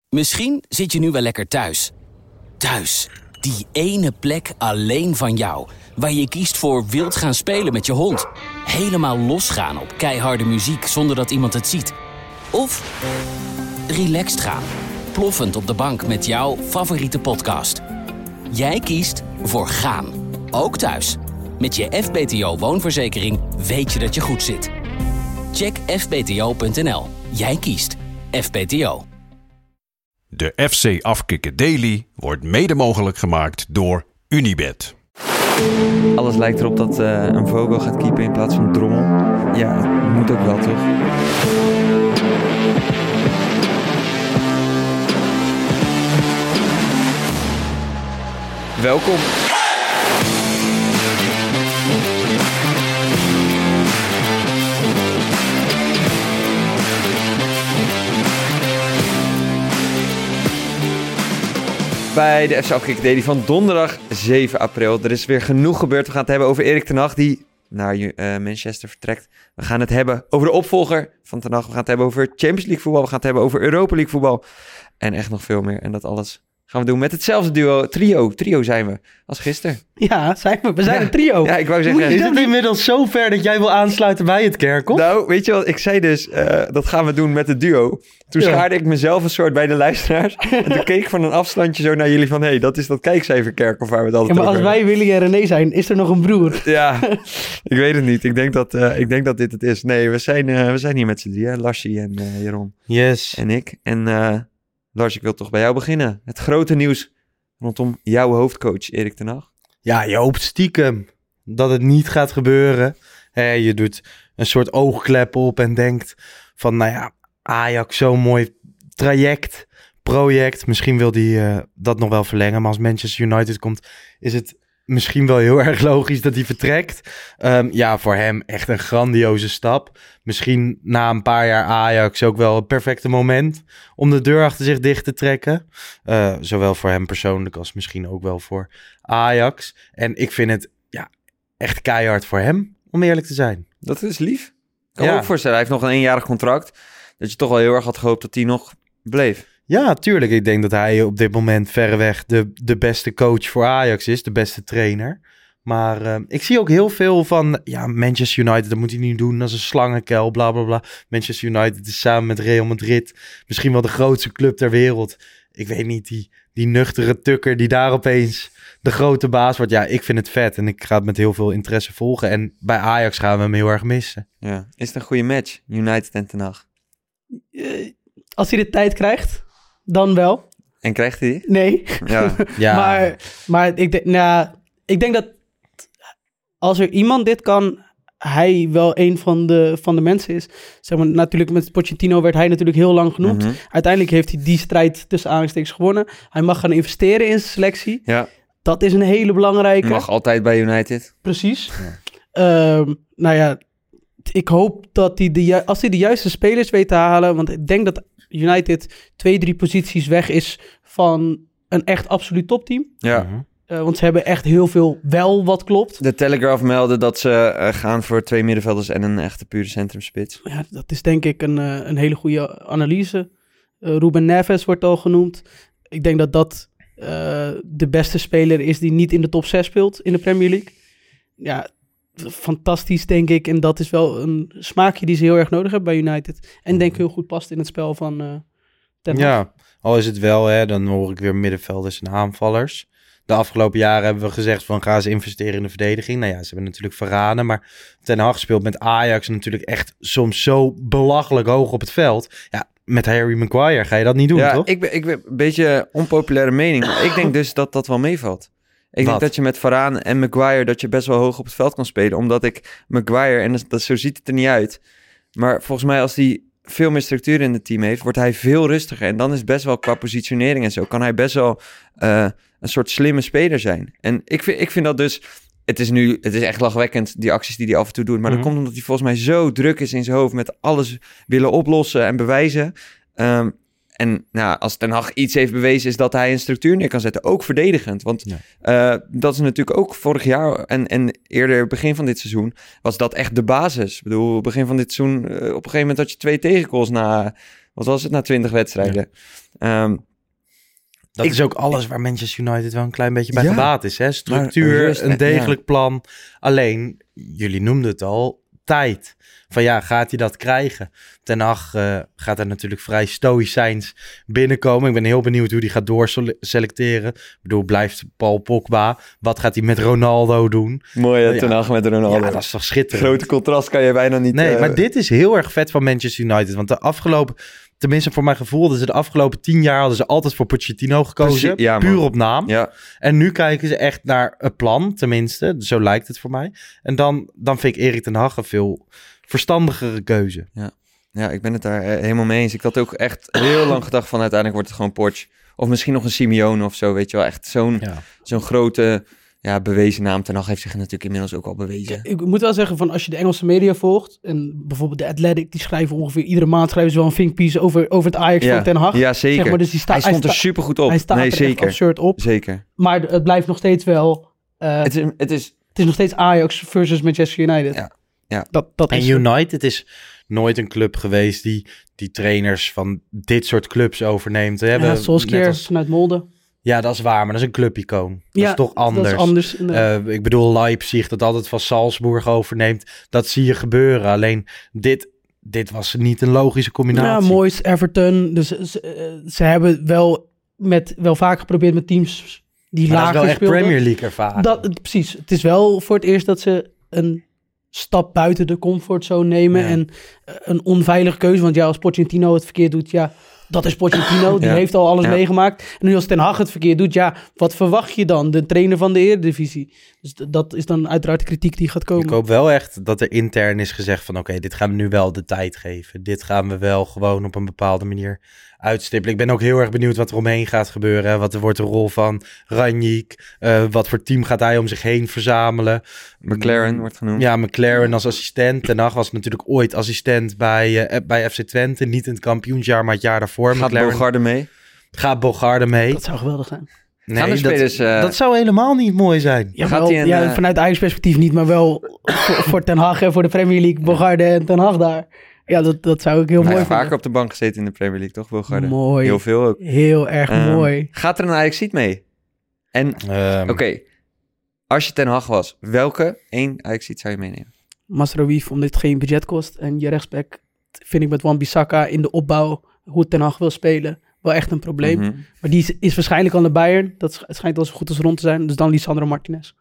Misschien zit je nu wel lekker thuis. Thuis, die ene plek alleen van jou. Waar je kiest voor wild gaan spelen met je hond. Helemaal losgaan op keiharde muziek zonder dat iemand het ziet. Of relaxed gaan, ploffend op de bank met jouw favoriete podcast. Jij kiest voor gaan, ook thuis. Met je FBTO woonverzekering weet je dat je goed zit. Check fbto.nl. Jij kiest FBTO. De FC Afkikken Daily wordt mede mogelijk gemaakt door Unibet. Alles lijkt erop dat een Vogel gaat keepen in plaats van Drommel. Ja, moet ook wel, toch? Welkom. Bij de FC Afkikken Daily van donderdag 7 april. Er is weer genoeg gebeurd. We gaan het hebben over Erik ten Hag die naar Manchester vertrekt. We gaan het hebben over de opvolger van ten Hag. We gaan het hebben over Champions League voetbal. We gaan het hebben over Europa League voetbal. En echt nog veel meer. En dat alles gaan we doen met hetzelfde duo. Trio zijn we. Als gisteren. Ja, we zijn een trio. Ja, ik wou zeggen. Is het inmiddels zo ver dat jij wil aansluiten bij het kerkhof? Nou, weet je wat? Ik zei dus, dat gaan we doen met het duo. Toen schaarde ik mezelf een soort bij de luisteraars. En toen keek ik van een afstandje zo naar jullie van... Hé, dat is dat kijkcijferkerkhof waar we het altijd maar over als wij Willy en René zijn, is er nog een broer? Ja, ik weet het niet. Ik denk dat dit het is. Nee, we zijn hier met z'n drieën. Larsie en Jeroen. Yes. En ik. En Lars, ik wil toch bij jou beginnen. Het grote nieuws rondom jouw hoofdcoach Erik ten Hag. Ja, je hoopt stiekem dat het niet gaat gebeuren. Je doet een soort oogklep op en denkt van... Nou ja, Ajax, zo'n mooi project. Misschien wil hij dat nog wel verlengen. Maar als Manchester United komt, is het misschien wel heel erg logisch dat hij vertrekt. Ja, voor hem echt een grandioze stap. Misschien na een paar jaar Ajax ook wel het perfecte moment om de deur achter zich dicht te trekken. Zowel voor hem persoonlijk als misschien ook wel voor Ajax. En ik vind het echt keihard voor hem, om eerlijk te zijn. Dat is lief. Ik kan me ook voorstellen, hij heeft nog een eenjarig contract. Dat je toch wel heel erg had gehoopt dat hij nog bleef. Ja, tuurlijk. Ik denk dat hij op dit moment verreweg de beste coach voor Ajax is. De beste trainer. Maar ik zie ook heel veel van... Ja, Manchester United, dat moet hij niet doen. Dat is een slangenkuil, bla bla bla. Manchester United is samen met Real Madrid misschien wel de grootste club ter wereld. Ik weet niet, die nuchtere tukker die daar opeens de grote baas wordt. Ja, ik vind het vet en ik ga het met heel veel interesse volgen. En bij Ajax gaan we hem heel erg missen. Ja. Is het een goede match, United en Ten Hag? Als hij de tijd krijgt, dan wel. En krijgt hij? Nee. Ja. maar ik denk dat als er iemand dit kan, hij wel een van de mensen is. Zeg maar, natuurlijk met Pochettino werd hij natuurlijk heel lang genoemd. Mm-hmm. Uiteindelijk heeft hij die strijd tussen aanhalingstekens gewonnen. Hij mag gaan investeren in zijn selectie. Ja. Dat is een hele belangrijke. Mag altijd bij United. Precies. Ja. Ik hoop dat als hij de juiste spelers weet te halen, want ik denk dat United 2-3 posities weg is van een echt absoluut topteam. Ja. Want ze hebben echt heel veel wel wat klopt. De Telegraph meldde dat ze gaan voor 2 middenvelders en een echte pure centrumspits. Ja, dat is denk ik een hele goede analyse. Ruben Neves wordt al genoemd. Ik denk dat de beste speler is die niet in de top 6 speelt in de Premier League. Ja, fantastisch denk ik. En dat is wel een smaakje die ze heel erg nodig hebben bij United. En denk heel goed past in het spel van Ten Hag. Ja, al is het wel, dan hoor ik weer middenvelders en aanvallers. De afgelopen jaren hebben we gezegd van gaan ze investeren in de verdediging. Nou ja, ze hebben natuurlijk verraden. Maar Ten Hag speelt met Ajax natuurlijk echt soms zo belachelijk hoog op het veld. Ja, met Harry Maguire ga je dat niet doen, toch? Ik ben een beetje onpopulaire mening. Maar ik denk dus dat wel meevalt. Ik denk dat je met Varane en Maguire dat je best wel hoog op het veld kan spelen. Omdat ik Maguire, en zo ziet het er niet uit. Maar volgens mij als hij veel meer structuur in het team heeft, wordt hij veel rustiger. En dan is best wel qua positionering en zo, kan hij best wel een soort slimme speler zijn. En ik vind dat dus, het is echt lachwekkend, die acties die hij af en toe doet. Maar dat komt omdat hij volgens mij zo druk is in zijn hoofd met alles willen oplossen en bewijzen. En als Ten Hag iets heeft bewezen, is dat hij een structuur neer kan zetten. Ook verdedigend. Want dat is natuurlijk ook vorig jaar en eerder begin van dit seizoen, was dat echt de basis. Ik bedoel, begin van dit seizoen, op een gegeven moment had je 2 tegengoals na wat was het, na 20 wedstrijden. Dat is ook alles waar Manchester United wel een klein beetje bij gebaat is. Hè? Structuur, rust, een degelijk plan. Alleen, jullie noemden het al, tijd. Van gaat hij dat krijgen? Ten Hag gaat er natuurlijk vrij stoïcijns binnenkomen. Ik ben heel benieuwd hoe hij gaat doorselecteren. Ik bedoel, blijft Paul Pogba? Wat gaat hij met Ronaldo doen? Mooi, Ten Hag met Ronaldo. Ja, dat is toch schitterend. Grote contrast kan je bijna niet... Nee, maar dit is heel erg vet van Manchester United. Want de afgelopen... Tenminste, voor mijn gevoel, dat ze de afgelopen 10 jaar hadden ze altijd voor Pochettino gekozen. Puur op naam. Ja. En nu kijken ze echt naar een plan, tenminste. Zo lijkt het voor mij. En dan vind ik Erik ten Hag een veel verstandigere keuze. Ja, ik ben het daar helemaal mee eens. Ik had ook echt heel lang gedacht van uiteindelijk wordt het gewoon Poch. Of misschien nog een Simeone of zo, weet je wel. Echt zo'n grote... Ja, bewezen naam. Ten Hag heeft zich natuurlijk inmiddels ook al bewezen. Ja, ik moet wel zeggen, van als je de Engelse media volgt... en bijvoorbeeld de Athletic, die schrijven ongeveer... iedere maand schrijven ze wel een thinkpiece over het Ajax van Ten Hag. Ja, zeker. Zeg maar, dus hij stond er supergoed op. Hij staat er echt absurd op. Zeker. Maar het blijft nog steeds wel... Het is nog steeds Ajax versus Manchester United. Ja. Dat en is United is nooit een club geweest... die trainers van dit soort clubs overneemt. Ja, zoals Keer vanuit Molde. Ja, dat is waar, maar dat is een clubicoon. Dat is toch anders. Dat is anders. Ik bedoel, Leipzig, dat altijd van Salzburg overneemt. Dat zie je gebeuren. Alleen, dit was niet een logische combinatie. Ja, Moyes, Everton. Dus ze hebben wel vaak geprobeerd met teams die lager speelden. Dat is wel echt Premier League ervaring. Precies. Het is wel voor het eerst dat ze een stap buiten de comfortzone nemen. En een onveilige keuze. Want als Pochettino het verkeerd doet, dat is Pochettino, die heeft al alles meegemaakt. En nu als Ten Hag het verkeerd doet, wat verwacht je dan? De trainer van de Eredivisie. Dus dat is dan uiteraard de kritiek die gaat komen. Ik hoop wel echt dat er intern is gezegd van... oké, dit gaan we nu wel de tijd geven. Dit gaan we wel gewoon op een bepaalde manier uitstippelen. Ik ben ook heel erg benieuwd wat er omheen gaat gebeuren. Wat wordt de rol van Ranjik? Wat voor team gaat hij om zich heen verzamelen? McLaren wordt genoemd. Ja, McLaren als assistent. Ten Hag was natuurlijk ooit assistent bij FC Twente. Niet in het kampioensjaar, maar het jaar daarvoor. Gaat Bogarde mee? Gaat Bogarde mee? Dat zou geweldig zijn. Nee, dat zou helemaal niet mooi zijn. Ja, vanuit Ajax perspectief niet, maar wel voor Ten Hag en voor de Premier League. Bogarde en Ten Hag daar. Ja, dat zou ik heel mooi vinden. Vaker op de bank gezeten in de Premier League, toch, Bogarde? Mooi. Heel veel ook. Heel erg mooi. Gaat er een Ajax-ziet mee? En, oké, als je Ten Hag was, welke 1 Ajax-ziet zou je meenemen? Mazraoui, omdat het geen budget kost. En je rechtsback vind ik met Wan-Bissaka in de opbouw, hoe Ten Hag wil spelen, wel echt een probleem. Mm-hmm. Maar die is waarschijnlijk al naar Bayern. Dat schijnt wel zo goed als rond te zijn. Dus dan Lisandro Martinez.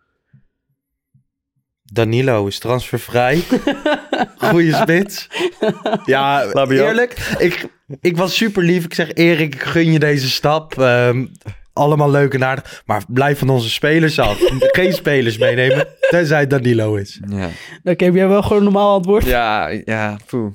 Danilo is transfervrij. Goeie spits. Ja, eerlijk. Ik was super lief. Ik zeg, Erik, ik gun je deze stap. Allemaal leuk en aardig. Maar blijf van onze spelers af. Geen spelers meenemen, tenzij Danilo is. Ja. Oké, heb jij wel gewoon een normaal antwoord? Ja, poeh.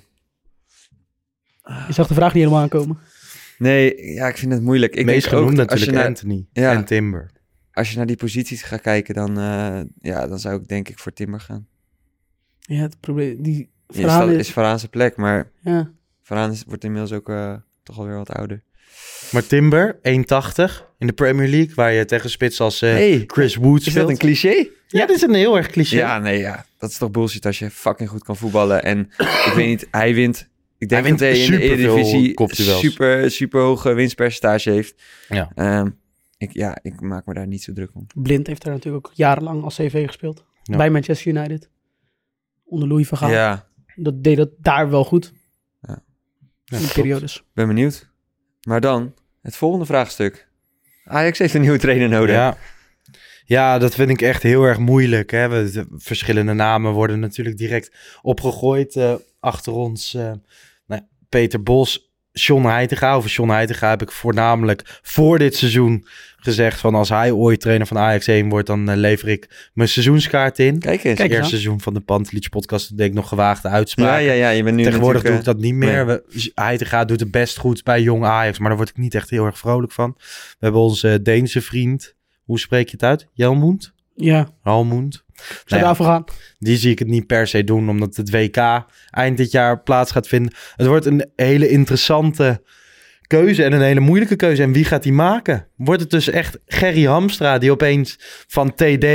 Je zag de vraag niet helemaal aankomen. Nee, ik vind het moeilijk. Ik meest genoemd natuurlijk naar Anthony en Timber. Als je naar die posities gaat kijken, dan zou ik denk ik voor Timber gaan. Ja, het probleem... is Varaan zijn plek, maar Varaan wordt inmiddels ook toch alweer wat ouder. Maar Timber, 1,80 in de Premier League, waar je tegen spits als Chris Wood speelt. Is dat een cliché? Ja, dit is een heel erg cliché. Ja, dat is toch bullshit als je fucking goed kan voetballen. En ik weet niet, hij wint... Ik denk dat hij in de Eredivisie super hoge winstpercentage heeft. Ja. Ik maak me daar niet zo druk om. Blind heeft daar natuurlijk ook jarenlang als CV gespeeld. Ja. Bij Manchester United. Onder Louis van Gaal. Ja. Dat deed dat daar wel goed. Ja. In de periodes. Ben benieuwd. Maar dan, het volgende vraagstuk. Ajax heeft een nieuwe trainer nodig. Ja, dat vind ik echt heel erg moeilijk. Hè? Verschillende namen worden natuurlijk direct opgegooid. Achter ons Peter Bos, John Heitinga. Over John Heitinga heb ik voornamelijk voor dit seizoen gezegd van als hij ooit trainer van Ajax 1 wordt, dan lever ik mijn seizoenskaart in. Kijk eens. Het eerste seizoen van de Pantelic podcast deed ik nog gewaagde uitspraken. Ja, je bent nu tegenwoordig doe ik dat niet meer. Nee. Heitinga doet het best goed bij jong Ajax, maar daar word ik niet echt heel erg vrolijk van. We hebben onze Deense vriend, hoe spreek je het uit? Jelmond? Ja. Halmond. Zou daarvoor gaan? Die zie ik het niet per se doen, omdat het WK eind dit jaar plaats gaat vinden. Het wordt een hele interessante keuze en een hele moeilijke keuze. En wie gaat die maken? Wordt het dus echt Gerry Hamstra, die opeens van TD,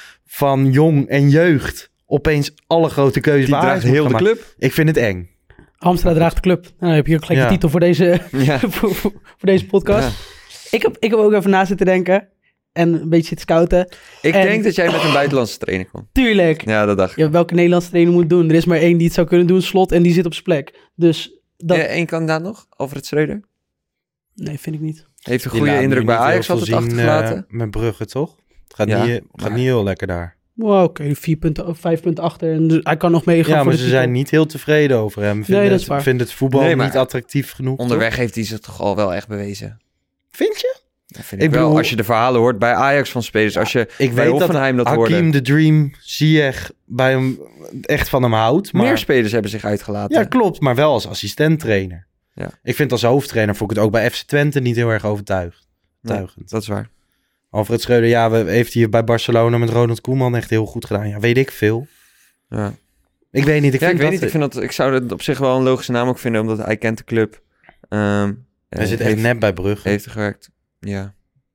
van jong en jeugd, opeens alle grote keuzes die draagt heel de club? Ik vind het eng. Hamstra draagt de club. Nou, dan heb je ook gelijk de titel voor deze, voor deze podcast. Ja. Ik heb ook even na zitten denken. En een beetje zitten scouten. Ik denk dat jij met een buitenlandse trainer komt. Tuurlijk. Ja, dat dacht ik. Ja, welke Nederlandse trainer moet doen? Er is maar één die het zou kunnen doen, Slot. En die zit op zijn plek. Dus dat... Eén kandidaat nog? Alfred Schreuder? Nee, vind ik niet. Heeft een goede indruk bij Ajax altijd achtergelaten. Met Brugge, toch? Het gaat niet heel lekker daar. Wow, oké, 5 punten achter. En hij kan nog meegaan. Ja, maar ze zijn niet heel tevreden over hem. Dat is waar. Vindt het voetbal niet attractief genoeg. Onderweg toch? heeft hij zich toch al wel echt bewezen. Vind je? Dat vind ik wel. Als je de verhalen hoort bij Ajax van spelers. Als je bij Hoffenheim dat hoorde. Hakim, The Dream, Ziyech bij hem echt van hem houdt. Maar... Meer spelers hebben zich uitgelaten. Ja, klopt. Maar wel als assistent-trainer. Ja. Ik vind als hoofdtrainer vond ik het ook bij FC Twente niet heel erg overtuigend. Nee, dat is waar. Alfred Schreuder, heeft hij bij Barcelona met Ronald Koeman echt heel goed gedaan. Ja, weet ik veel. Ja. Ik weet niet. Ik zou het op zich wel een logische naam ook vinden, omdat hij kent de club. Hij zit echt net bij Brugge. Heeft er gewerkt. Ja.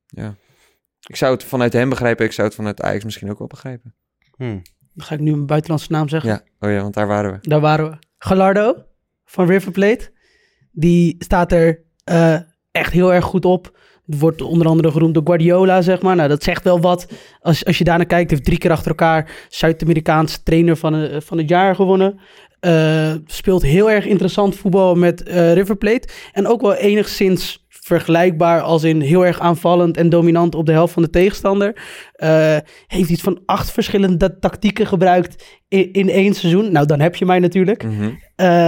Ik zou het vanuit hem begrijpen. Ik zou het vanuit Ajax misschien ook wel begrijpen. Dan ga ik nu een buitenlandse naam zeggen. Ja, want daar waren we. Daar waren we. Gallardo van River Plate. Die staat er echt heel erg goed op. Wordt onder andere genoemd door Guardiola, zeg maar. Nou, dat zegt wel wat. Als je daarnaar kijkt, heeft 3 keer achter elkaar Zuid-Amerikaans trainer van het jaar gewonnen. Speelt heel erg interessant voetbal met River Plate. En ook wel enigszins vergelijkbaar als in heel erg aanvallend en dominant op de helft van de tegenstander. Heeft iets van 8 verschillende tactieken gebruikt in 1 seizoen. Nou, dan heb je mij natuurlijk. Mm-hmm.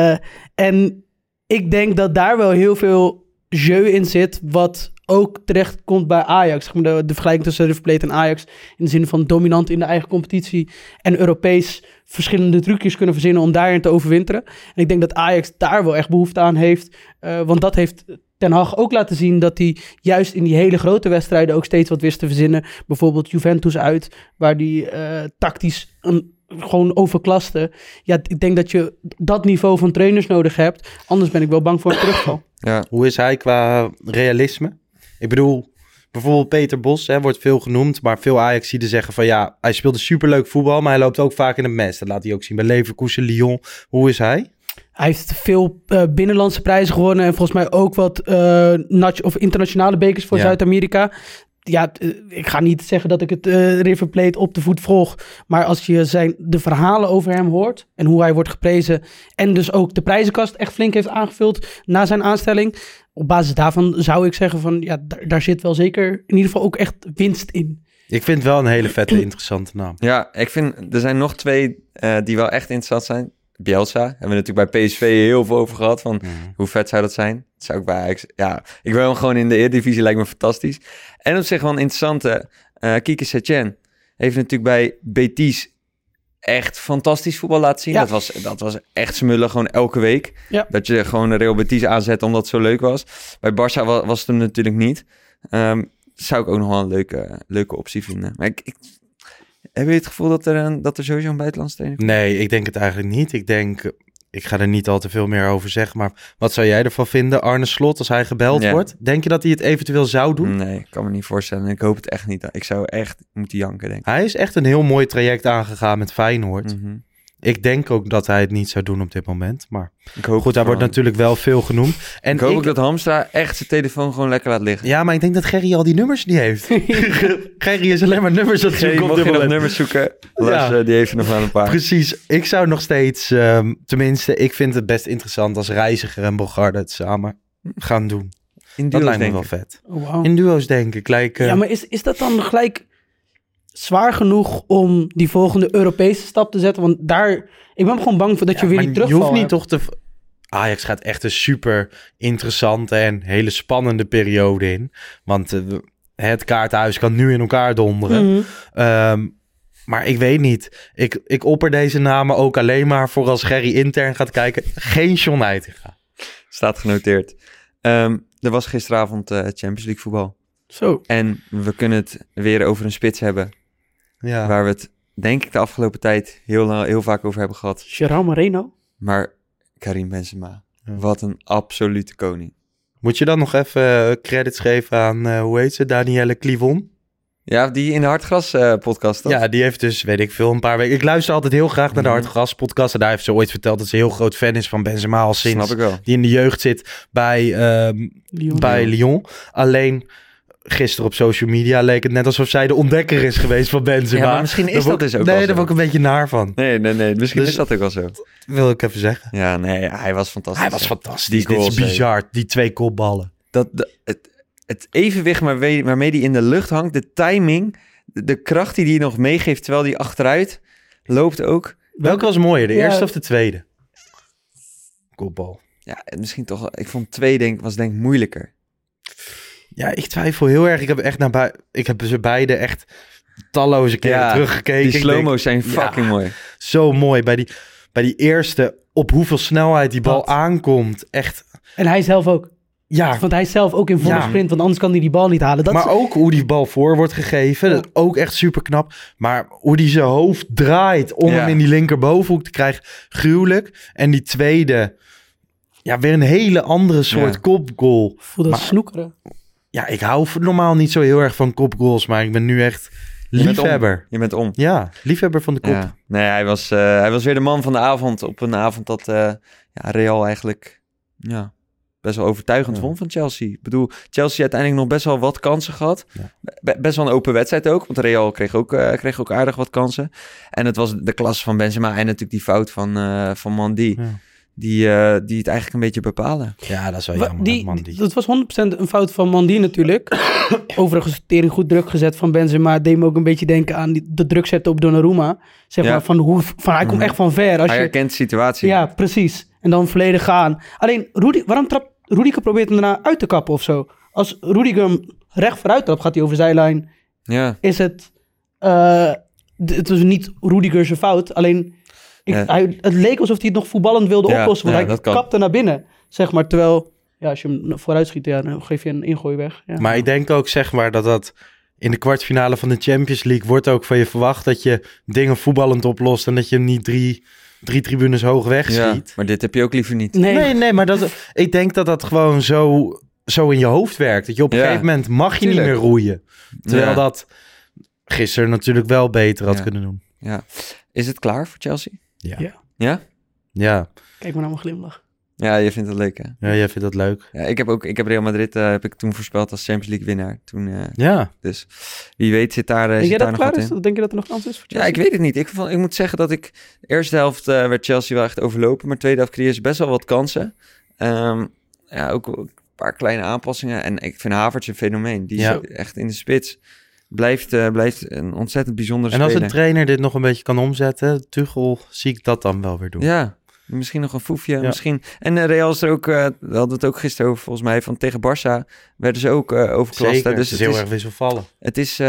En ik denk dat daar wel heel veel jeu in zit, wat ook terecht komt bij Ajax. De vergelijking tussen River Plate en Ajax in de zin van dominant in de eigen competitie en Europees verschillende trucjes kunnen verzinnen om daarin te overwinteren. En ik denk dat Ajax daar wel echt behoefte aan heeft, want dat heeft Ten Hag ook laten zien dat hij juist in die hele grote wedstrijden ook steeds wat wist te verzinnen. Bijvoorbeeld Juventus uit, waar hij tactisch gewoon overklaste. Ja, ik denk dat je dat niveau van trainers nodig hebt. Anders ben ik wel bang voor een terugval. Ja. Hoe is hij qua realisme? Ik bedoel, bijvoorbeeld Peter Bos wordt veel genoemd, maar veel Ajaxiden zeggen van ja, hij speelde superleuk voetbal, maar hij loopt ook vaak in het mes. Dat laat hij ook zien bij Leverkusen, Lyon. Hoe is hij? Hij heeft veel binnenlandse prijzen gewonnen en volgens mij ook wat internationale bekers voor Zuid-Amerika. Ja, ik ga niet zeggen dat ik het River Plate op de voet volg, maar als je de verhalen over hem hoort en hoe hij wordt geprezen en dus ook de prijzenkast echt flink heeft aangevuld na zijn aanstelling, op basis daarvan zou ik zeggen van ja, daar zit wel zeker in ieder geval ook echt winst in. Ik vind het wel een hele vette, interessante naam. Ja, ik vind er zijn nog 2 die wel echt interessant zijn. Bielsa, hebben we natuurlijk bij PSV heel veel over gehad, van hoe vet zou dat zijn? Dat zou ik bij Ajax, ik wil hem gewoon in de Eredivisie, lijkt me fantastisch. En op zich wel een interessante, Quique Setien heeft natuurlijk bij Betis echt fantastisch voetbal laten zien. Ja. Dat was echt smullen, gewoon elke week. Ja. Dat je gewoon een Real Betis aanzet omdat het zo leuk was. Bij Barça was het hem natuurlijk niet. Zou ik ook nog wel een leuke optie vinden. Maar heb je het gevoel dat er sowieso een buitenlandse trainer komt? Nee, ik denk het eigenlijk niet. Ik ga er niet al te veel meer over zeggen, maar wat zou jij ervan vinden, Arne Slot, als hij gebeld wordt? Denk je dat hij het eventueel zou doen? Nee, ik kan me niet voorstellen. Ik hoop het echt niet. Ik zou echt moeten janken, denk ik. Hij is echt een heel mooi traject aangegaan met Feyenoord. Mm-hmm. Ik denk ook dat hij het niet zou doen op dit moment, maar goed, daar wordt natuurlijk wel veel genoemd. En ik hoop ook dat Hamstra echt zijn telefoon gewoon lekker laat liggen. Ja, maar ik denk dat Gerry al die nummers niet heeft. Gerry is alleen maar nummers aan het zoeken op dit moment. Nog nummers zoeken? Lars, die heeft er nog wel een paar. Precies. Ik zou nog steeds, tenminste, ik vind het best interessant als Reiziger en Bogarde het samen gaan doen. Dat lijkt me wel vet. Oh, wow. In duo's denk ik. Ja, maar is dat dan gelijk zwaar genoeg om die volgende Europese stap te zetten? Want ik ben gewoon bang voor dat je weer die terugval je hoeft niet toch te... Ajax gaat echt een super interessante en hele spannende periode in. Want het kaartenhuis kan nu in elkaar donderen. Mm-hmm. Maar ik weet niet. Ik opper deze namen ook alleen maar voor als Gerry intern gaat kijken. Geen John Heitinga. Staat genoteerd. Er was gisteravond Champions League voetbal. Zo. En we kunnen het weer over een spits hebben. Ja. Waar we het, denk ik, de afgelopen tijd heel vaak over hebben gehad. Gerard Moreno. Maar Karim Benzema. Ja. Wat een absolute koning. Moet je dan nog even credits geven aan, hoe heet ze, Danielle Clivon? Ja, die in de Hartgras podcast, toch? Ja, die heeft dus, weet ik veel, een paar weken... Ik luister altijd heel graag naar de Hartgras podcast. En daar heeft ze ooit verteld dat ze heel groot fan is van Benzema al sinds. Snap ik wel. Die in de jeugd zit bij Lyon. Alleen gisteren op social media leek het net alsof zij de ontdekker is geweest van Benzema. Ja, maar misschien is dat dus ook wel Nee, zo. daar word ik een beetje naar van. Nee. Misschien Dus- is dat ook wel zo. Wil ik even zeggen. Ja, nee, hij was fantastisch. Hij was fantastisch. Die Dit is goals, bizar. Die 2 kopballen. Het evenwicht waarmee hij in de lucht hangt, de timing, de kracht die hij nog meegeeft terwijl hij achteruit loopt ook. Welke was mooier, de Ja. eerste of de tweede? Kopbal. Ja, misschien toch wel. Ik vond 2 was denk ik moeilijker. Ja, ik twijfel heel erg. Ik heb ze beide echt talloze keren teruggekeken. Die Ik slow-mo's denk, zijn fucking mooi. Zo mooi. Bij die eerste, op hoeveel snelheid die bal Dat. aankomt. Echt, En hij zelf ook. ja. Want hij is zelf ook in volle Ja. sprint, want anders kan hij die bal niet halen. Dat Maar is- ook hoe die bal voor wordt gegeven. Dat is ook echt super knap. Maar hoe die zijn hoofd draait om Ja. hem in die linkerbovenhoek te krijgen. Gruwelijk. En die tweede, ja, weer een hele andere soort Ja. kopgoal. voel dat maar- snoekeren. Ja, ik hou normaal niet zo heel erg van kopgoals. Maar ik ben nu echt Je bent liefhebber. Je bent om. Ja, liefhebber van de kop. Ja. Nee, hij was weer de man van de avond op een avond dat Real eigenlijk best wel overtuigend Ja. vond van Chelsea. Ik bedoel, Chelsea uiteindelijk nog best wel wat kansen gehad. Ja. Best wel een open wedstrijd ook, want Real kreeg ook aardig wat kansen. En het was de klasse van Benzema en natuurlijk die fout van Mandy. Ja. Die het eigenlijk een beetje bepalen. Ja, dat is wel Wa- jammer. Man, die. Dat was 100% een fout van Mandy natuurlijk. Overigens, tering goed druk gezet van Benzema. Deed me ook een beetje denken aan de druk zetten op Donnarumma. Zeg Ja. maar, hij komt echt van ver. Als Hij je, herkent de situatie. ja, precies. En dan volledig gaan. Alleen, waarom trapt Rudiger probeert hem daarna uit te kappen of zo? Als Rudiger hem recht vooruit trapt, gaat hij over zijlijn. Ja. Is het... het was niet Rudiger zijn fout. Alleen, het leek alsof hij het nog voetballend wilde Ja, oplossen. Want ja, hij dat kan. kapte naar binnen. Zeg maar, terwijl... Ja, als je hem vooruit schiet, dan geef je een ingooi weg. Ja. Maar ik denk ook, zeg maar, dat in de kwartfinale van de Champions League wordt ook van je verwacht dat je dingen voetballend oplost en dat je hem niet drie tribunes hoog wegschiet. Maar dit heb je ook liever niet. Nee, maar ik denk dat gewoon zo in je hoofd werkt. Dat je op een Ja, gegeven moment mag je tuurlijk. niet meer roeien. Terwijl Ja. dat gisteren natuurlijk wel beter had Ja. kunnen doen. Ja. Is het klaar voor Chelsea? Ja. Ja. Ja? Ja, Kijk maar naar mijn glimlach. Ja, je vindt het leuk, hè? ja, jij vindt dat leuk. Ja, ik heb Real Madrid heb ik toen voorspeld als Champions League winnaar. Toen, Ja, dus wie weet zit daar, Denk zit jij daar dat nog klaar wat is? in. Denk je dat er nog kans is voor Ja, Chelsea? ik weet het niet. Ik moet zeggen dat de eerste helft werd Chelsea wel echt overlopen. Maar tweede helft creëerde ze best wel wat kansen. Ook een paar kleine aanpassingen. En ik vind Havertz een fenomeen. Die Ja. is echt in de spits. Blijft een ontzettend bijzondere en als speler. een trainer dit nog een beetje kan omzetten, Tuchel, zie ik dat dan wel weer doen. Ja, misschien nog een foefje. Ja. Misschien. En Real is er ook, we hadden het ook gisteren over volgens mij, van tegen Barça werden ze ook overklast. Zeker, Dus het is heel erg wisselvallen. het is,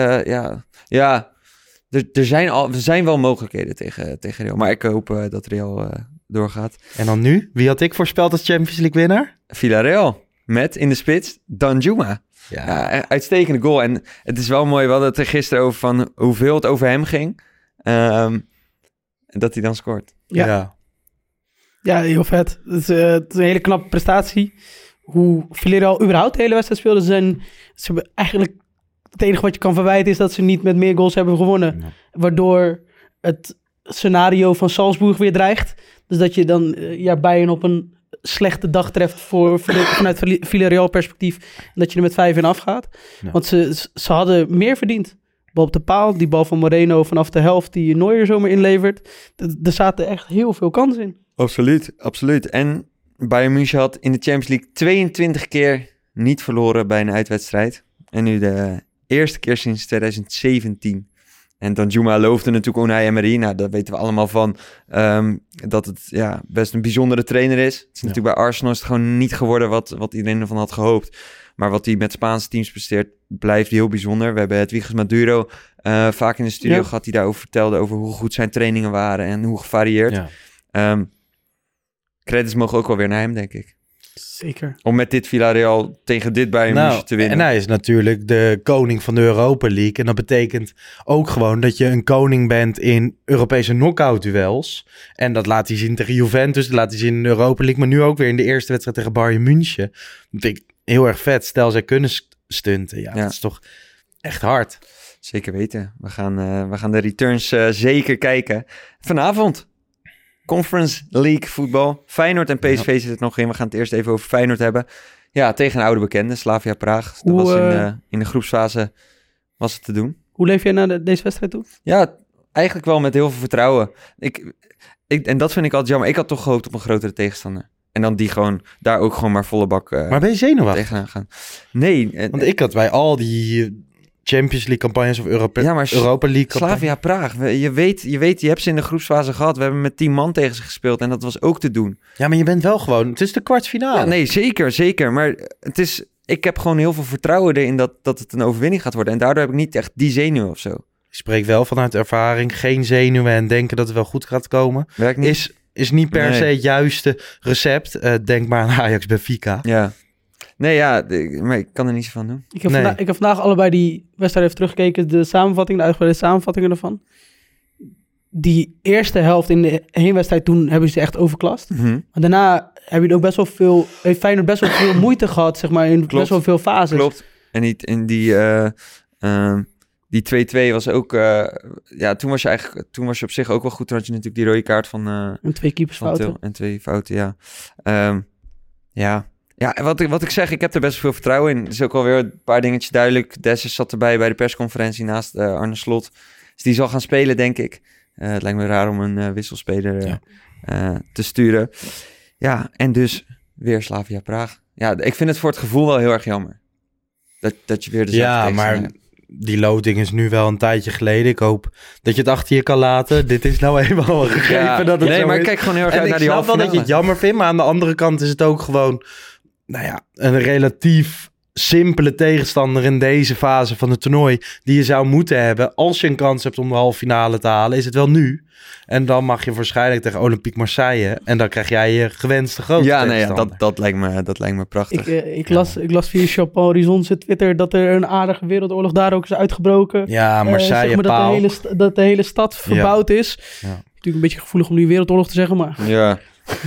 er zijn wel mogelijkheden tegen Real. Maar ik hoop dat Real doorgaat. En dan nu? Wie had ik voorspeld als Champions League winnaar? Villarreal met in de spits Danjuma. Ja, uitstekende goal. En het is wel mooi, we hadden het er gisteren over van hoeveel het over hem ging. En dat hij dan scoort. Ja. Ja, heel vet. Het is een hele knappe prestatie. Hoe Villarreal überhaupt de hele wedstrijd speelde. Ze hebben eigenlijk... Het enige wat je kan verwijten is dat ze niet met meer goals hebben gewonnen. Ja. Waardoor het scenario van Salzburg weer dreigt. Dus dat je dan Bayern op een slechte dag treft vanuit Villarreal perspectief. En dat je er met 5 in afgaat. Ja. Want ze hadden meer verdiend. Bal op de paal, die bal van Moreno vanaf de helft die Neuer zomaar inlevert. Er zaten echt heel veel kansen in. Absoluut. En Bayern München had in de Champions League 22 keer niet verloren bij een uitwedstrijd. En nu de eerste keer sinds 2017. En Danjuma loofde natuurlijk Unai Emery. Nou, dat weten we allemaal van. Dat het best een bijzondere trainer is. Het is natuurlijk bij Arsenal is het gewoon niet geworden wat iedereen ervan had gehoopt. Maar wat hij met Spaanse teams presteert, blijft heel bijzonder. We hebben Hedwiges Maduro vaak in de studio gehad, die daarover vertelde over hoe goed zijn trainingen waren en hoe gevarieerd. Ja. Credits mogen ook wel weer naar hem, denk ik. Zeker. Om met dit Villarreal tegen dit Bayern München te winnen. En hij is natuurlijk de koning van de Europa League. En dat betekent ook gewoon dat je een koning bent in Europese knock-out duels. En dat laat hij zien tegen Juventus, dat laat hij zien in de Europa League. Maar nu ook weer in de eerste wedstrijd tegen Bayern München. Dat vind ik heel erg vet. Stel, zij kunnen stunten. Ja, dat is toch echt hard. Zeker weten. We gaan de returns zeker kijken. Vanavond, Conference League voetbal. Feyenoord en PSV zit er nog in. We gaan het eerst even over Feyenoord hebben. Ja, tegen een oude bekende, Slavia Praag. Dat was in de groepsfase was het te doen. Hoe leef jij naar deze wedstrijd toe? Ja, eigenlijk wel met heel veel vertrouwen. En dat vind ik altijd jammer. Ik had toch gehoopt op een grotere tegenstander. En dan die gewoon daar ook gewoon maar volle bak maar ben je zenuwachtig? tegenaan gaan. Nee. Want ik had bij al die Champions League campagnes of Europa League campagnes. Slavia Praag. Je weet, je hebt ze in de groepsfase gehad. We hebben met 10 man tegen ze gespeeld en dat was ook te doen. Ja, maar je bent wel gewoon... Het is de kwartfinale. Ja, nee, zeker. Maar ik heb gewoon heel veel vertrouwen erin dat het een overwinning gaat worden. En daardoor heb ik niet echt die zenuwen of zo. Ik spreek wel vanuit ervaring. Geen zenuwen en denken dat het wel goed gaat komen. Werkt niet. Is niet per se het juiste recept. Denk maar aan Ajax Benfica. Ja. Nee, ja, maar ik kan er niet zo van doen. Ik heb vandaag allebei die wedstrijd even teruggekeken. De uitgebreide samenvattingen ervan. Die eerste helft in de heenwedstrijd, toen hebben ze echt overklast. Mm-hmm. Maar daarna heb je ook heeft Feyenoord best wel veel moeite gehad, zeg maar, in best wel veel fases. Klopt. En niet in die 2-2 was ook... toen was je op zich ook wel goed. Toen had je natuurlijk die rode kaart van... en 2 keepersfouten. En 2 fouten, ja. Ja, wat ik zeg, ik heb er best veel vertrouwen in. Er is ook alweer een paar dingetjes duidelijk. Dessers zat erbij bij de persconferentie naast Arne Slot. Dus die zal gaan spelen, denk ik. Het lijkt me raar om een wisselspeler te sturen. Ja, en dus weer Slavia Praag. Ja, ik vind het voor het gevoel wel heel erg jammer. Dat je weer dezelfde maar hebt. Die loting is nu wel een tijdje geleden. Ik hoop dat je het achter je kan laten. Dit is nou eenmaal een gegeven dat het nee, zo maar is. ik kijk gewoon heel erg uit naar die halve finale. Ik snap wel dat je het jammer vindt, maar aan de andere kant is het ook gewoon... een relatief simpele tegenstander in deze fase van het toernooi die je zou moeten hebben. Als je een kans hebt om de halve finale te halen, is het wel nu. En dan mag je waarschijnlijk tegen Olympique Marseille. En dan krijg jij je gewenste grote tegenstander. Dat lijkt me prachtig. Ik las via Chapeau Horizon's Twitter dat er een aardige wereldoorlog daar ook is uitgebroken. Ja, Marseille, zeg maar dat de hele stad verbouwd is. Ja. Natuurlijk een beetje gevoelig om nu wereldoorlog te zeggen, maar... Ja.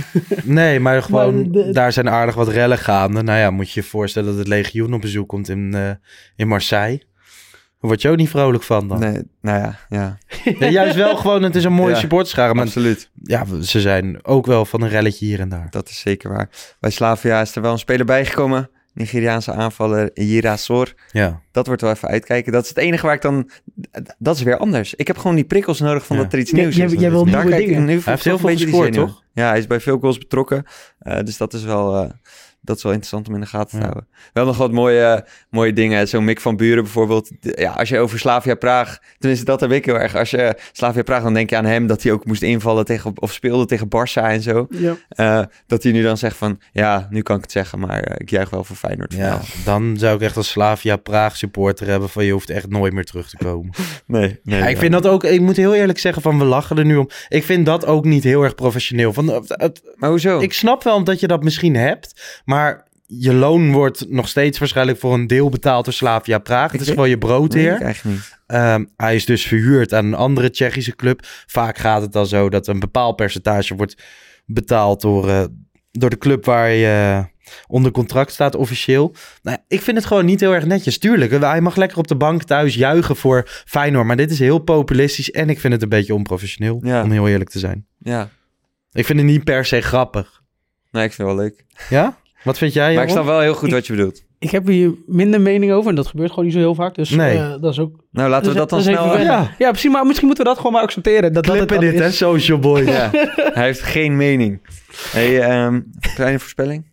Nee, maar gewoon daar zijn aardig wat rellen gaande. Nou ja, moet je je voorstellen dat het legioen op bezoek komt in Marseille. Daar word je ook niet vrolijk van dan. Nee, nou ja. Ja, juist wel gewoon, het is een mooie supporterschare. Maar absoluut. Ja, ze zijn ook wel van een relletje hier en daar. Dat is zeker waar. Bij Slavia is er wel een speler bijgekomen. Nigeriaanse aanvaller Yira Sor. Ja. Dat wordt wel even uitkijken. Dat is het enige waar ik dan... Dat is weer anders. Ik heb gewoon die prikkels nodig van dat er iets nieuws is. Jij wil nieuwe dingen. Hij heeft heel veel gescoord, toch? Ja, hij is bij veel goals betrokken. Dus dat is wel... Dat is wel interessant om in de gaten te houden. Wel nog wat mooie dingen. Zo'n Mick van Buren bijvoorbeeld. Ja, als je over Slavia Praag... Tenminste, dat heb ik heel erg. Als je Slavia Praag, dan denk je aan hem... dat hij ook moest invallen of speelde tegen Barça en zo. Ja. Dat hij nu dan zegt van... Ja, nu kan ik het zeggen, maar ik juich wel voor Feyenoord. Ja, dan zou ik echt als Slavia Praag supporter hebben... van je hoeft echt nooit meer terug te komen. Nee. Ja, ik vind dat ook... Ik moet heel eerlijk zeggen van we lachen er nu om. Ik vind dat ook niet heel erg professioneel. Maar hoezo? Ik snap wel dat je dat misschien hebt... Maar je loon wordt nog steeds waarschijnlijk voor een deel betaald door Slavia Praag. Het is gewoon je broodheer. Nee, eigenlijk niet. Hij is dus verhuurd aan een andere Tsjechische club. Vaak gaat het dan zo dat een bepaald percentage wordt betaald door de club waar je onder contract staat officieel. Nou, ik vind het gewoon niet heel erg netjes. Tuurlijk, hij mag lekker op de bank thuis juichen voor Feyenoord. Maar dit is heel populistisch en ik vind het een beetje onprofessioneel. Ja. Om heel eerlijk te zijn. Ja. Ik vind het niet per se grappig. Nee, ik vind het wel leuk. Ja? Wat vind jij, Maar ik snap wel heel goed wat je bedoelt. Ik heb hier minder mening over en dat gebeurt gewoon niet zo heel vaak. Dus dat is ook... Nou, laten we dat dan snel... Ja, precies, maar misschien moeten we dat gewoon maar accepteren. Klippen dit, hè, social boy. Ja. Hij heeft geen mening. Hey, kleine voorspelling?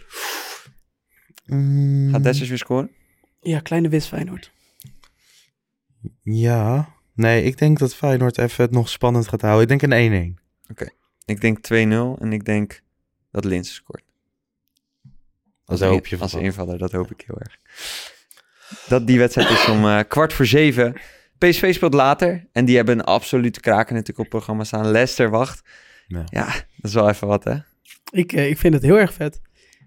Gaat Dessers weer scoren? Ja, kleine winst Feyenoord. Ja. Nee, ik denk dat Feyenoord even het nog spannend gaat houden. Ik denk een 1-1. Oké. Ik denk 2-0 en ik denk dat Linse scoort. Als invaller, dat hoop ik heel erg. Die wedstrijd is om 6:15. PSV speelt later. En die hebben een absolute kraker natuurlijk op het programma staan. Leicester wacht. Ja, dat is wel even wat, hè? Ik vind het heel erg vet.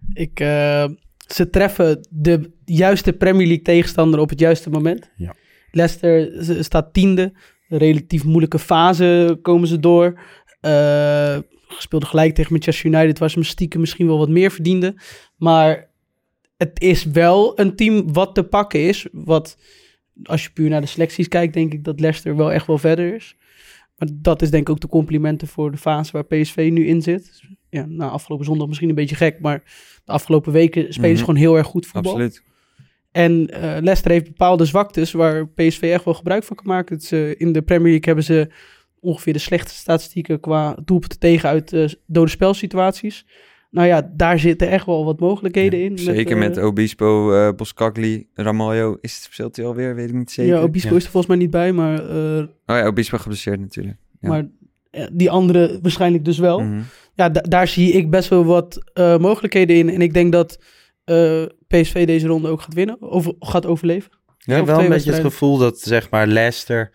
Ze treffen de juiste Premier League tegenstander op het juiste moment. Ja. Leicester staat 10e. Een relatief moeilijke fase komen ze door. Speelde gelijk tegen Manchester United, waar ze stiekem misschien wel wat meer verdienden. Maar het is wel een team wat te pakken is, wat als je puur naar de selecties kijkt, denk ik dat Leicester wel echt wel verder is. Maar dat is denk ik ook de complimenten voor de fase waar PSV nu in zit. Ja, nou, afgelopen zondag misschien een beetje gek, maar de afgelopen weken spelen ze gewoon heel erg goed voetbal. Absoluut. En Leicester heeft bepaalde zwaktes waar PSV echt wel gebruik van kan maken. In de Premier League hebben ze ongeveer de slechtste statistieken qua doelpunten tegen uit dode spelsituaties. Nou ja, daar zitten echt wel wat mogelijkheden in. Zeker met Obispo, Boskagli, Ramalho. Speelt hij alweer? Weet ik niet zeker. Ja, Obispo is er volgens mij niet bij, maar... Obispo geblesseerd natuurlijk. Ja. Maar die andere waarschijnlijk dus wel. Mm-hmm. Ja, daar zie ik best wel wat mogelijkheden in. En ik denk dat PSV deze ronde ook gaat winnen. Gaat overleven. Ja, wel een beetje het gevoel dat, zeg maar, Leicester...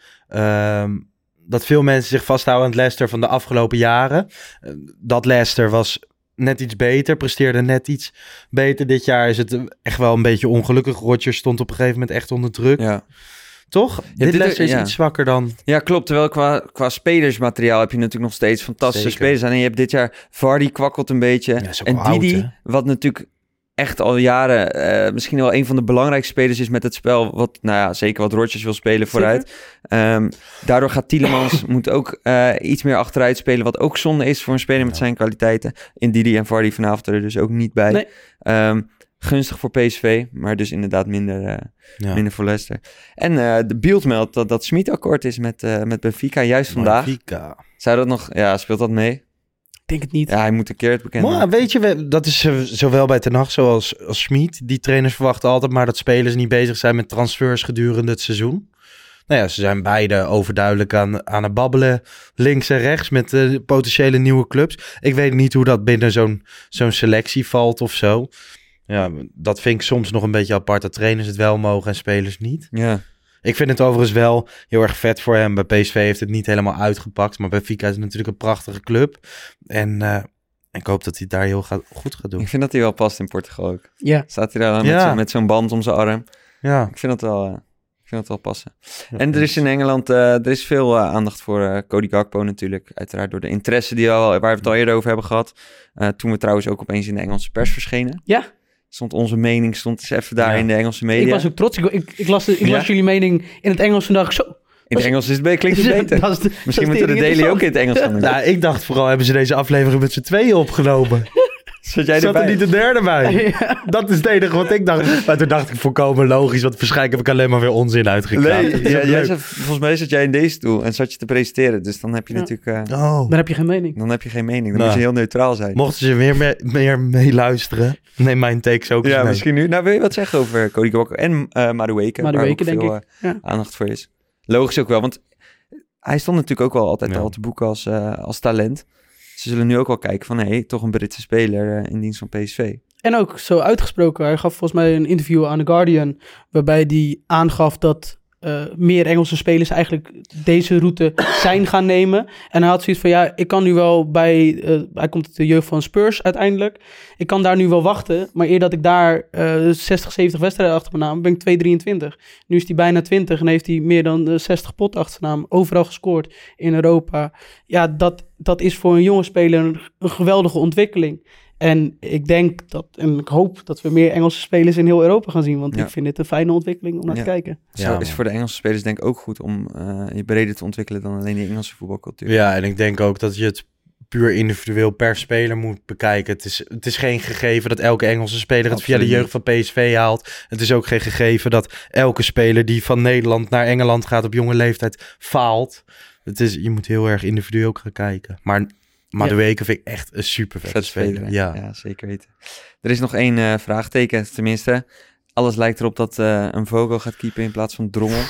dat veel mensen zich vasthouden aan het Leicester van de afgelopen jaren. Dat Leicester was net iets beter, presteerde net iets beter. Dit jaar is het echt wel een beetje ongelukkig. Rodgers stond op een gegeven moment echt onder druk. Ja. Toch? Dit Leicester is iets zwakker dan... Ja, klopt. Terwijl qua spelersmateriaal heb je natuurlijk nog steeds fantastische spelers. En je hebt dit jaar... Vardy kwakkelt een beetje. Ja, en Didi, wat natuurlijk echt al jaren misschien wel een van de belangrijkste spelers is met het spel. Wat, nou ja, zeker wat Rodgers wil spelen vooruit. Daardoor gaat Tielemans moet ook iets meer achteruit spelen. Wat ook zonde is voor een speler met zijn kwaliteiten. In Didi en Vardy vanavond er dus ook niet bij. Nee. Gunstig voor PSV, maar dus inderdaad minder voor Leicester. En de beeld meldt dat Schmid-akkoord is met Benfica, juist vandaag. Benfica. Zou dat nog... Ja, speelt dat mee? Ik denk het niet. Ja, hij moet een keer het bekend maken. Maar weet je, dat is zowel bij Ten Hag zoals Schmid. Die trainers verwachten altijd maar dat spelers niet bezig zijn met transfers gedurende het seizoen. Nou ja, ze zijn beide overduidelijk aan het babbelen. Links en rechts met potentiële nieuwe clubs. Ik weet niet hoe dat binnen zo'n selectie valt of zo. Ja, dat vind ik soms nog een beetje apart. Dat trainers het wel mogen en spelers niet. Ja. Ik vind het overigens wel heel erg vet voor hem. Bij PSV heeft het niet helemaal uitgepakt. Maar bij Benfica is het natuurlijk een prachtige club. En ik hoop dat hij daar heel goed gaat doen. Ik vind dat hij wel past in Portugal ook. Ja. Staat hij daar met zo'n band om zijn arm. Ja. Ik vind dat wel passen. Ja, en er is in Engeland er is veel aandacht voor Cody Gakpo natuurlijk. Uiteraard door de interesse waar we het al eerder over hebben gehad. Toen we trouwens ook opeens in de Engelse pers verschenen. Ja. Onze mening stond eens even daar in de Engelse media. Ik was ook trots. Ik las jullie mening in het Engels en dacht ik zo... In het Engels klinkt het beter. Misschien moeten we de daily ook in het Engels gaan doen. Nou, ik dacht vooral, hebben ze deze aflevering met z'n tweeën opgenomen? Zat er niet de derde bij? Ja. Dat is het enige wat ik dacht. Maar toen dacht ik volkomen logisch, want waarschijnlijk heb ik alleen maar weer onzin uitgekraamd. Nee, volgens mij zat jij in deze stoel en zat je te presenteren. Dus dan heb je natuurlijk... Dan heb je geen mening. Dan moet je heel neutraal zijn. Mochten ze weer meer meeluisteren, neem mijn takes ook eens mee. Misschien nu. Nou, wil je wat zeggen over Cody Gakpo en Madueke? Waar ook veel aandacht voor is. Logisch ook wel, want hij stond natuurlijk ook wel altijd al te boeken als talent. Ze zullen nu ook wel kijken van, toch een Britse speler in dienst van PSV. En ook zo uitgesproken. Hij gaf volgens mij een interview aan The Guardian, waarbij hij aangaf dat meer Engelse spelers eigenlijk deze route zijn gaan nemen. En hij had zoiets van, ik kan nu wel hij komt uit de jeugd van Spurs uiteindelijk. Ik kan daar nu wel wachten, maar eer dat ik daar 60, 70 wedstrijden achter mijn naam, ben ik 2,23. Nu is hij bijna 20 en heeft hij meer dan 60 pot achter zijn naam. Overal gescoord in Europa. Ja, dat is voor een jonge speler een geweldige ontwikkeling. En ik denk en ik hoop dat we meer Engelse spelers in heel Europa gaan zien. Want ik vind dit een fijne ontwikkeling om naar te kijken. Zo is voor de Engelse spelers denk ik ook goed om je breder te ontwikkelen dan alleen die Engelse voetbalcultuur. Ja, en ik denk ook dat je het puur individueel per speler moet bekijken. Het is geen gegeven dat elke Engelse speler het via de jeugd van PSV haalt. Het is ook geen gegeven dat elke speler die van Nederland naar Engeland gaat op jonge leeftijd faalt. Je moet heel erg individueel gaan kijken. Maar de weken vind ik echt een super vet speler. Ja, zeker weten. Er is nog één vraagteken, tenminste. Alles lijkt erop dat een Vogel gaat keepen in plaats van Drommel.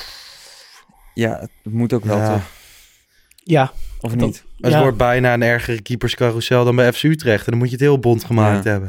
Ja, het moet ook wel, toch? Ja. Of niet? Het wordt bijna een ergere keeperscarousel dan bij FC Utrecht. En dan moet je het heel bond gemaakt hebben.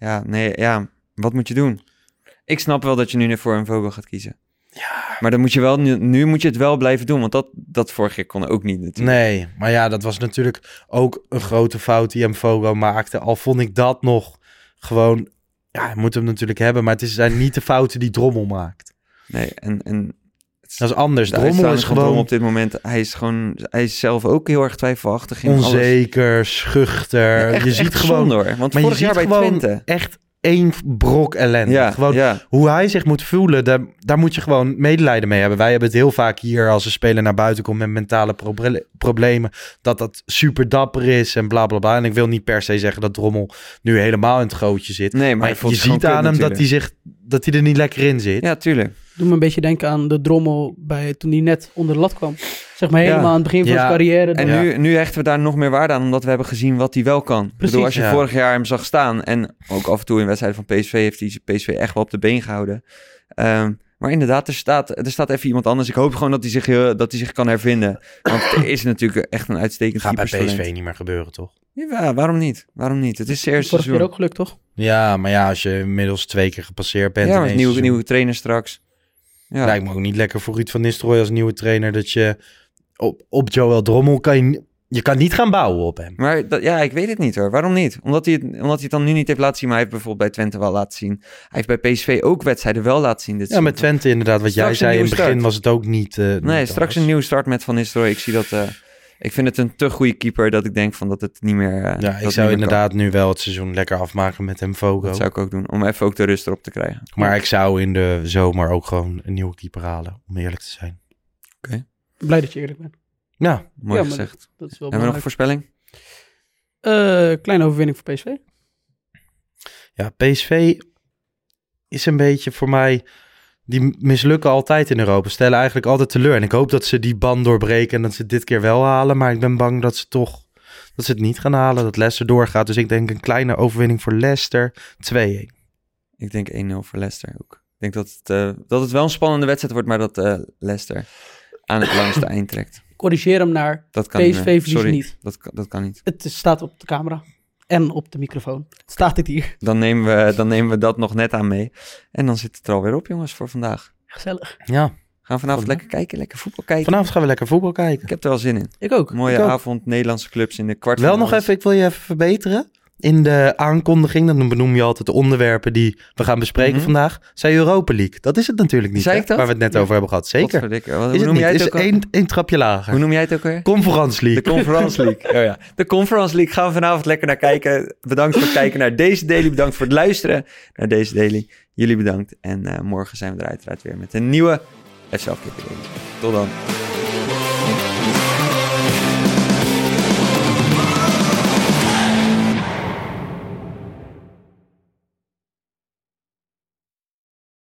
Ja, wat moet je doen? Ik snap wel dat je nu voor een Vogel gaat kiezen. Ja. Maar dan moet je nu moet je het wel blijven doen, want dat vorige keer kon ook niet natuurlijk. Nee, maar dat was natuurlijk ook een grote fout die Vogel maakte. Al vond ik dat nog gewoon, je moet hem natuurlijk hebben, maar het zijn niet de fouten die Drommel maakt. Nee, en dat is anders. Drommel is gewoon op dit moment, hij is zelf ook heel erg twijfelachtig in onzeker, alles. Schuchter. Ja, je ziet gewoon door, want maar vorig je jaar ziet bij gewoon Twente echt één brok ellende. Ja, Gewoon hoe hij zich moet voelen, daar moet je gewoon medelijden mee hebben. Wij hebben het heel vaak hier als een speler naar buiten komt met mentale problemen, dat super dapper is en bla bla bla. En ik wil niet per se zeggen dat Drommel nu helemaal in het gootje zit. Nee, maar je ziet aan hem dat hij er niet lekker in zit. Ja, tuurlijk. Doe me een beetje denken aan de Drommel toen hij net onder de lat kwam. Zeg maar helemaal aan het begin van zijn carrière. En nu hechten we daar nog meer waarde aan, omdat we hebben gezien wat hij wel kan. Precies. Ik bedoel, als je vorig jaar hem zag staan en ook af en toe in wedstrijden van PSV heeft hij PSV echt wel op de been gehouden. Maar inderdaad, er staat even iemand anders. Ik hoop gewoon dat hij zich kan hervinden. Want er is natuurlijk echt een uitstekend gaat bij keeperstalent. PSV niet meer gebeuren, toch? Ja, waarom niet? Het is het eerste Vorig seizoen. keer ook gelukt, toch? Ja, maar als je inmiddels 2 keer gepasseerd bent... Ja, maar nieuwe trainer straks. Ja. Lijkt me ook niet lekker voor Ruud van Nistelrooy als nieuwe trainer... dat je op Joël Drommel je kan niet gaan bouwen op hem. Maar ik weet het niet hoor. Waarom niet? Omdat hij het dan nu niet heeft laten zien. Maar hij heeft bijvoorbeeld bij Twente wel laten zien. Hij heeft bij PSV ook wedstrijden wel laten zien. Ja, met Twente inderdaad. Wat jij zei in het begin was het ook niet... straks een nieuwe start met Van Nistelrooy. Ik zie dat... ik vind het een te goede keeper dat ik denk van dat het niet meer... ik zou inderdaad nu wel het seizoen lekker afmaken met Mvogo. Dat zou ik ook doen. Om even ook de rust erop te krijgen. Maar ik zou in de zomer ook gewoon een nieuwe keeper halen. Om eerlijk te zijn. Oké. Blij dat je eerlijk bent. Ja, mooi gezegd. Dat is wel hebben we nog een voorspelling? Kleine overwinning voor PSV. Ja, PSV is een beetje voor mij... Die mislukken altijd in Europa. Stellen eigenlijk altijd teleur. En ik hoop dat ze die band doorbreken en dat ze het dit keer wel halen. Maar ik ben bang dat ze het niet gaan halen. Dat Leicester doorgaat. Dus ik denk een kleine overwinning voor Leicester. 2-1. Ik denk 1-0 voor Leicester ook. Ik denk dat het wel een spannende wedstrijd wordt, maar dat Leicester aan het langste eind trekt. Corrigeer hem naar PSV verliest niet. Dat kan niet. Het staat op de camera en op de microfoon. Staat dit hier. Dan nemen we dat nog net aan mee. En dan zit het er alweer op, jongens, voor vandaag. Gezellig. Ja. Gaan we vanavond lekker kijken, lekker voetbal kijken. Vanavond gaan we lekker voetbal kijken. Ik heb er wel zin in. Ik ook. Mooie avond, Nederlandse clubs in de kwartfinale. Wel nog even, ik wil je even verbeteren. In de aankondiging, dan benoem je altijd de onderwerpen die we gaan bespreken vandaag. Zei Europa League. Dat is het natuurlijk niet, Zei ik dat? Waar we het net over hebben gehad. Zeker. Hoe Is het noem jij niet? het Is ook één trapje lager. Hoe noem jij het ook weer? Conference League. De Conference League. Oh ja. De Conference League gaan we vanavond lekker naar kijken. Bedankt voor het kijken naar deze daily. Bedankt voor het luisteren naar deze daily. Jullie bedankt. En morgen zijn we er uiteraard weer met een nieuwe FC Afkikken Daily. Tot dan.